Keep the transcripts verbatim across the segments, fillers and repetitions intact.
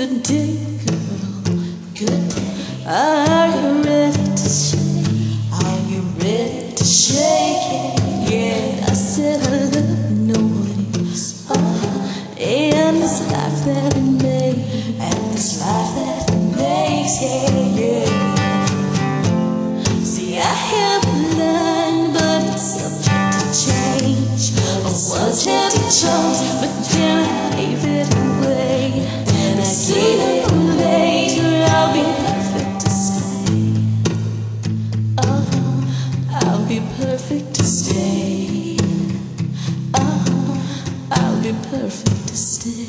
good day, girl. Good day. Are you ready to shake? Are you ready to shake it? Yeah, I said I love nobody's. Oh, and this life that it makes, and this life that it makes, yeah, yeah. See, I have a line, but it's subject to change. I was happy chose, but then I gave it away. Then I gave it away. I'll be perfect to stay. Oh, I'll be perfect to stay. Oh, I'll be perfect to stay.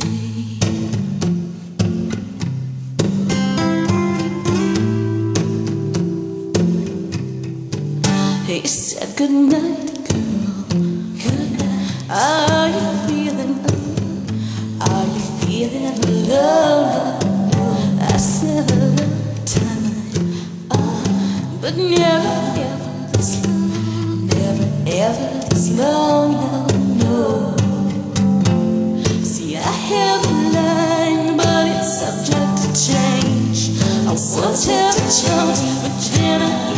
He said good night, girl. Good night. Are you feeling alone? Are you feeling alone? I said a long time. Oh, but never ever this long. Never ever this long. No, no. See, I have a line, but it's subject to change. I was having chance, but then I